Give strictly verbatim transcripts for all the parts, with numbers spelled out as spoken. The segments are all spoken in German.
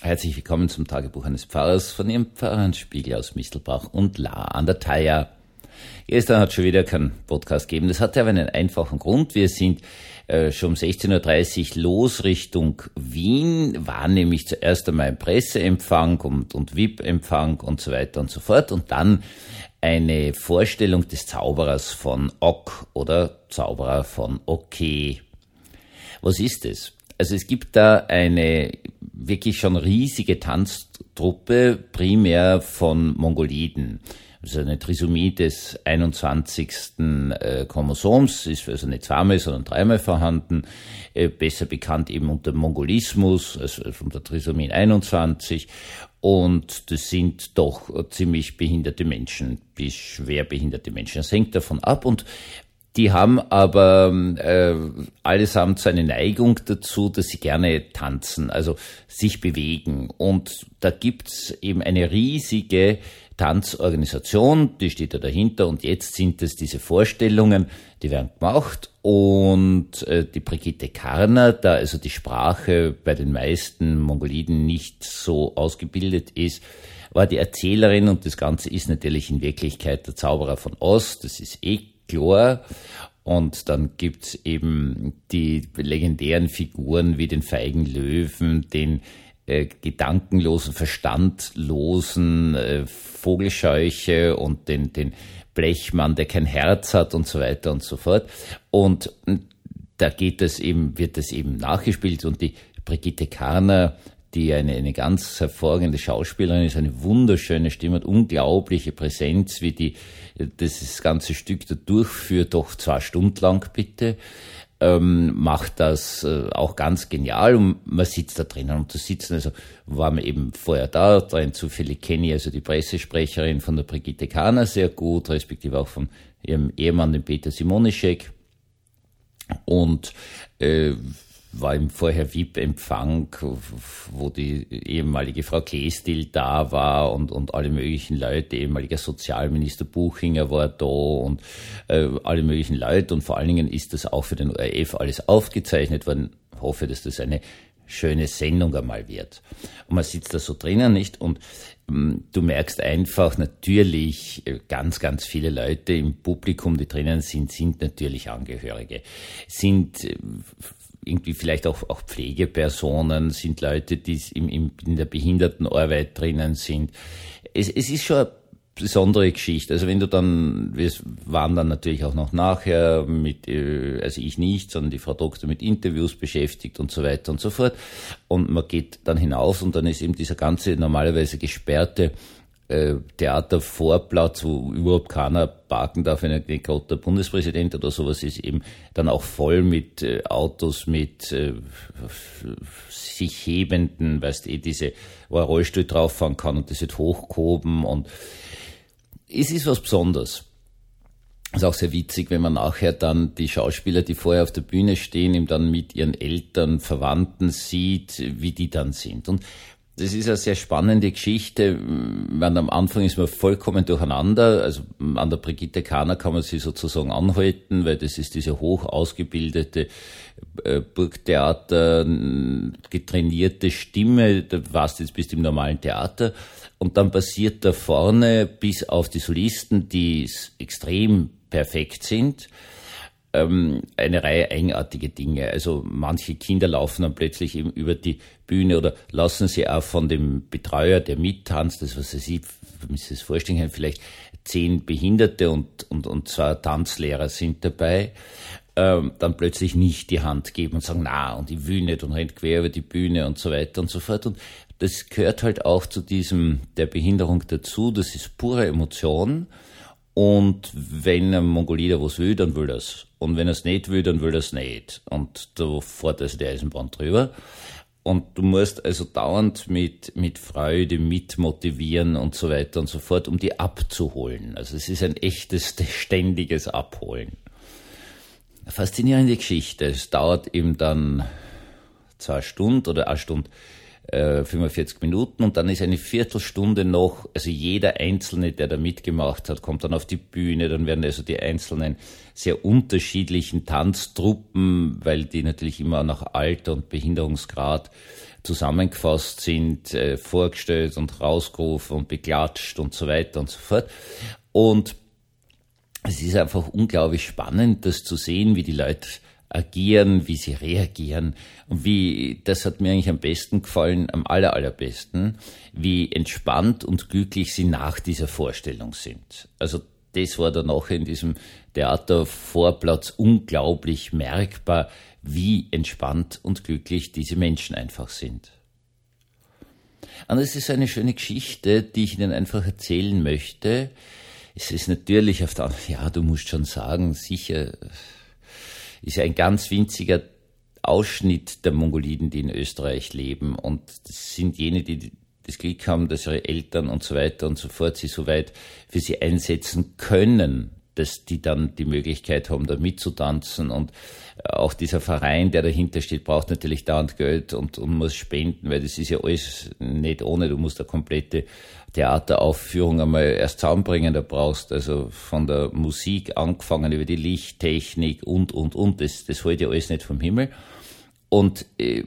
Herzlich willkommen zum Tagebuch eines Pfarrers von Ihrem Pfarrer Hans Spiegel aus Mistelbach und La an der Thaya. Gestern hat es schon wieder keinen Podcast gegeben. Das hatte aber einen einfachen Grund. Wir sind äh, schon um sechzehn Uhr dreißig los Richtung Wien, war nämlich zuerst einmal ein Presseempfang und, und V I P-Empfang und so weiter und so fort und dann eine Vorstellung des Zauberers von Ok oder Zauberer von Okay. Was ist es? Also es gibt da eine wirklich schon riesige Tanztruppe, primär von Mongoliden. Also eine Trisomie des einundzwanzigsten Äh, Chromosoms, ist also nicht zweimal, sondern dreimal vorhanden, äh, besser bekannt eben unter Mongolismus, also unter Trisomie einundzwanzig. Und das sind doch ziemlich behinderte Menschen, bis schwer behinderte Menschen. Das hängt davon ab und die haben aber äh, allesamt so eine Neigung dazu, dass sie gerne tanzen, also sich bewegen. Und da gibt's eben eine riesige Tanzorganisation, die steht da dahinter. Und jetzt sind es diese Vorstellungen, die werden gemacht. Und äh, die Brigitte Karner, da also die Sprache bei den meisten Mongoliden nicht so ausgebildet ist, war die Erzählerin. Und das Ganze ist natürlich in Wirklichkeit der Zauberer von Oz, das ist eh klar. Und dann gibt's eben die legendären Figuren wie den feigen Löwen, den äh, gedankenlosen, verstandlosen äh, Vogelscheuche und den, den Blechmann, der kein Herz hat und so weiter und so fort. Und da geht das eben, wird das eben nachgespielt und die Brigitte Karner, die eine, eine ganz hervorragende Schauspielerin ist, eine wunderschöne Stimme, hat unglaubliche Präsenz, wie die das ganze Stück da durchführt, doch zwei Stunden lang bitte, ähm, macht das äh, auch ganz genial und man sitzt da drinnen und da sitzen, also war man eben vorher da, drin zufällig kenne ich also die Pressesprecherin von der Brigitte Karner sehr gut, respektive auch von ihrem Ehemann, den Peter Simonischek und äh, war im vorher V I P-Empfang, wo die ehemalige Frau Kleestil da war und, und alle möglichen Leute, ehemaliger Sozialminister Buchinger war da und äh, alle möglichen Leute und vor allen Dingen ist das auch für den O R F alles aufgezeichnet worden. Ich hoffe, dass das eine schöne Sendung einmal wird. Und man sitzt da so drinnen, nicht? Und ähm, du merkst einfach natürlich, äh, ganz, ganz viele Leute im Publikum, die drinnen sind, sind natürlich Angehörige, sind äh, irgendwie vielleicht auch, auch Pflegepersonen, sind Leute, die im, im, in der Behindertenarbeit drinnen sind. Es, es ist schon eine besondere Geschichte. Also wenn du dann, wir waren dann natürlich auch noch nachher mit, also ich nicht, sondern die Frau Doktor mit Interviews beschäftigt und so weiter und so fort. Und man geht dann hinauf und dann ist eben dieser ganze normalerweise gesperrte Theatervorplatz, wo überhaupt keiner parken darf, wenn nicht gerade der Bundespräsident oder sowas ist, eben dann auch voll mit äh, Autos, mit äh, sich hebenden, weißt eh, diese, wo ein Rollstuhl drauffahren kann und das wird hochgehoben und es ist was Besonderes. Es ist auch sehr witzig, wenn man nachher dann die Schauspieler, die vorher auf der Bühne stehen, eben dann mit ihren Eltern, Verwandten sieht, wie die dann sind. Und das ist eine sehr spannende Geschichte. Man, am Anfang ist man vollkommen durcheinander. Also an der Brigitte Karner kann man sie sozusagen anhalten, weil das ist diese hoch ausgebildete äh, Burgtheater, getrainierte Stimme. Da warst du jetzt bist im normalen Theater. Und dann passiert da vorne bis auf die Solisten, die extrem perfekt sind, eine Reihe eigenartige Dinge. Also manche Kinder laufen dann plötzlich eben über die Bühne oder lassen sie auch von dem Betreuer, der mittanzt, das was sie, man muss sich das vorstellen können, vielleicht zehn Behinderte und, und, und zwei Tanzlehrer sind dabei, ähm, dann plötzlich nicht die Hand geben und sagen, na, und ich will nicht und rennt quer über die Bühne und so weiter und so fort. Und das gehört halt auch zu diesem, der Behinderung dazu, das ist pure Emotion. Und wenn ein Mongolier was will, dann will er's. Und wenn er's nicht will, dann will er's nicht. Und da fährt also die Eisenbahn drüber. Und du musst also dauernd mit, mit Freude mitmotivieren und so weiter und so fort, um die abzuholen. Also es ist ein echtes, ständiges Abholen. Eine faszinierende Geschichte. Es dauert eben dann zwei Stunden oder eine Stunde, fünfundvierzig Minuten und dann ist eine Viertelstunde noch, also jeder Einzelne, der da mitgemacht hat, kommt dann auf die Bühne, dann werden also die einzelnen sehr unterschiedlichen Tanztruppen, weil die natürlich immer nach Alter und Behinderungsgrad zusammengefasst sind, äh, vorgestellt und rausgerufen und beklatscht und so weiter und so fort. Und es ist einfach unglaublich spannend, das zu sehen, wie die Leute agieren, wie sie reagieren und wie, das hat mir eigentlich am besten gefallen, am aller, allerbesten, wie entspannt und glücklich sie nach dieser Vorstellung sind. Also das war dann auch in diesem Theatervorplatz unglaublich merkbar, wie entspannt und glücklich diese Menschen einfach sind. Und es ist eine schöne Geschichte, die ich Ihnen einfach erzählen möchte. Es ist natürlich auf der anderen, ja, du musst schon sagen, sicher ist ein ganz winziger Ausschnitt der Mongoliden, die in Österreich leben. Und das sind jene, die das Glück haben, dass ihre Eltern und so weiter und so fort sie so weit für sie einsetzen können, dass die dann die Möglichkeit haben, da mitzutanzen. Und auch dieser Verein, der dahinter steht, braucht natürlich dauernd Geld und, und muss spenden, weil das ist ja alles nicht ohne. Du musst eine komplette Theateraufführung einmal erst zusammenbringen. Da brauchst also von der Musik angefangen über die Lichttechnik und, und, und. Das, das holt ja alles nicht vom Himmel. Und äh,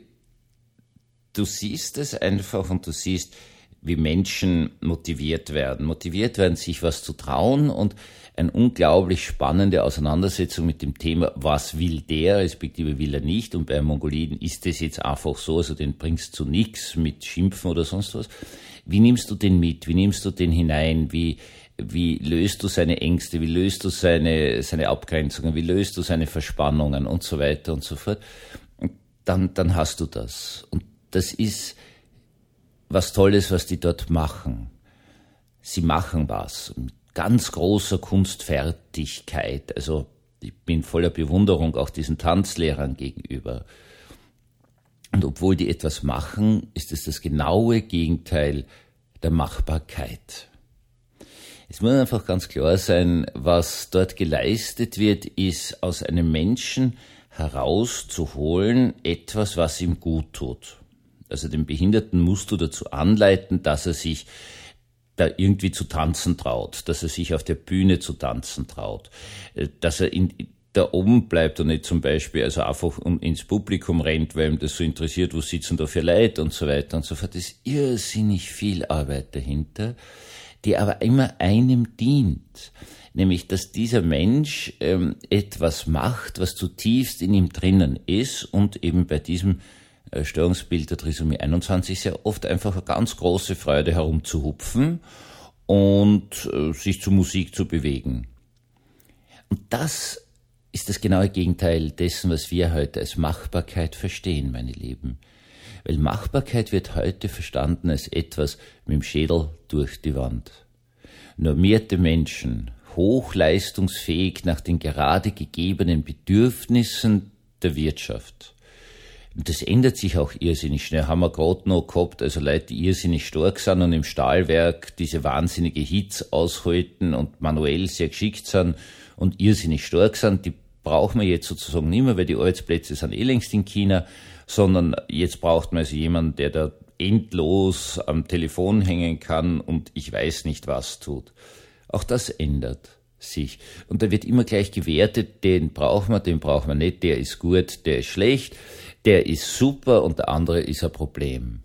du siehst es einfach und du siehst, wie Menschen motiviert werden. Motiviert werden, sich was zu trauen und eine unglaublich spannende Auseinandersetzung mit dem Thema, was will der, respektive will er nicht. Und bei Mongoliden ist das jetzt einfach so, also den bringst du nichts mit Schimpfen oder sonst was. Wie nimmst du den mit? Wie nimmst du den hinein? Wie, wie löst du seine Ängste? Wie löst du seine, seine Abgrenzungen? Wie löst du seine Verspannungen und so weiter und so fort? Und dann, dann hast du das. Und das ist was Tolles, was die dort machen. Sie machen was mit ganz großer Kunstfertigkeit. Also ich bin voller Bewunderung auch diesen Tanzlehrern gegenüber. Und obwohl die etwas machen, ist es das genaue Gegenteil der Machbarkeit. Es muss einfach ganz klar sein, was dort geleistet wird, ist aus einem Menschen herauszuholen etwas, was ihm gut tut. Also den Behinderten musst du dazu anleiten, dass er sich da irgendwie zu tanzen traut, dass er sich auf der Bühne zu tanzen traut, dass er in, da oben bleibt und nicht zum Beispiel also einfach ins Publikum rennt, weil ihm das so interessiert, wo sitzen da für Leute und so weiter und so fort. Es ist irrsinnig viel Arbeit dahinter, die aber immer einem dient. Nämlich, dass dieser Mensch ähm, etwas macht, was zutiefst in ihm drinnen ist und eben bei diesem äh, Störungsbild der Trisomie einundzwanzig sehr oft einfach eine ganz große Freude herumzuhupfen und äh, sich zur Musik zu bewegen. Und das ist das genaue Gegenteil dessen, was wir heute als Machbarkeit verstehen, meine Lieben. Weil Machbarkeit wird heute verstanden als etwas mit dem Schädel durch die Wand. Normierte Menschen, hochleistungsfähig nach den gerade gegebenen Bedürfnissen der Wirtschaft. Und das ändert sich auch irrsinnig schnell. Haben wir gerade noch gehabt, also Leute, die irrsinnig stark sind und im Stahlwerk diese wahnsinnige Hits aushalten und manuell sehr geschickt sind und irrsinnig stark sind, die brauchen wir jetzt sozusagen nicht mehr, weil die Arbeitsplätze sind eh längst in China, sondern jetzt braucht man also jemanden, der da endlos am Telefon hängen kann und ich weiß nicht was tut. Auch das ändert sich. Und da wird immer gleich gewertet, den brauchen wir, den brauchen wir nicht, der ist gut, der ist schlecht, der ist super und der andere ist ein Problem.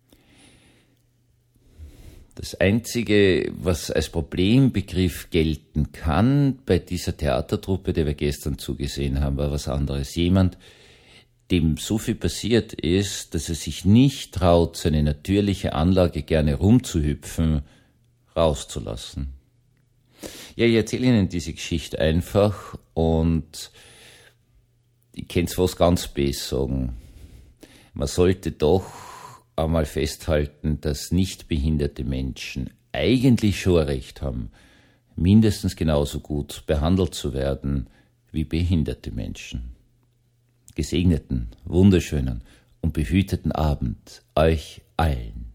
Das Einzige, was als Problembegriff gelten kann bei dieser Theatertruppe, der wir gestern zugesehen haben, war was anderes. Jemand, dem so viel passiert ist, dass er sich nicht traut, seine natürliche Anlage gerne rumzuhüpfen, rauszulassen. Ja, ich erzähle Ihnen diese Geschichte einfach und ich kann es was ganz Besseres sagen. Man sollte doch einmal festhalten, dass nicht behinderte Menschen eigentlich schon ein Recht haben, mindestens genauso gut behandelt zu werden wie behinderte Menschen. Gesegneten, wunderschönen und behüteten Abend euch allen.